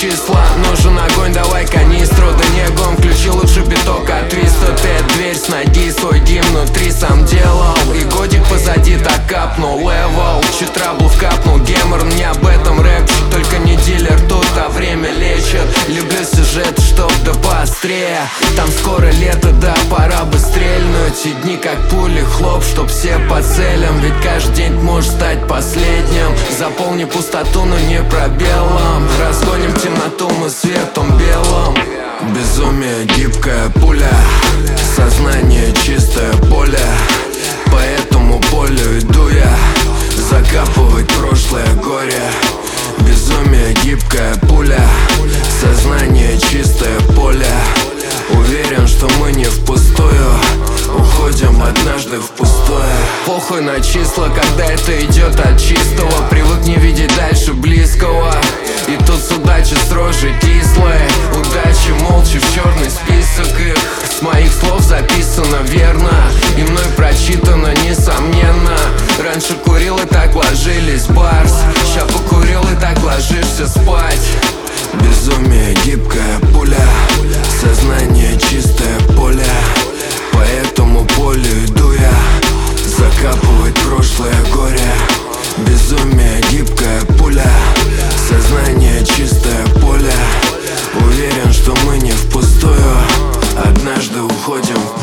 числа. Нужен огонь, давай канистру, да не гон. Включи лучше биток от твиста. Ты дверь с ноги, свой дим внутри сам делал. И годик позади так капнул левел. Чуть траблов капнул, гемор, мне об этом рэпчик. Только не дилер тут, а время лечит. Люблю сюжет, чтоб да поострее. Там скоро лето, да пора бы стрельнуть. И дни как пули, хлоп, чтоб все по целям. Ведь каждый день может стать последним. Заполни пустоту, но не пробелом. Разгоним темноту мы светом белым. Безумие, гибкая пуля, сознание чистое поле. По этому полю иду я, закапывать прошлое горе. Безумие, гибкая пуля, сознание чистое поле. Уверен, что мы не впустую уходим однажды в пустое. Похуй на числа, когда это идет от чистого. Привык не видеть дальше близкого. И тут с удачи строже кислой. Удачи молча в черный список их. С моих слов записано верно, и мной прочитано несомненно. Раньше курил и так ложились барс. Ща покурил и так ложишься спать. Безумие, гибкая пуля, сознание чистое поле. По этому полю иду я, закапывать прошлое горе. Безумие, гибкая пуля, сознание чистое поле. Уверен, что мы не впустую однажды уходим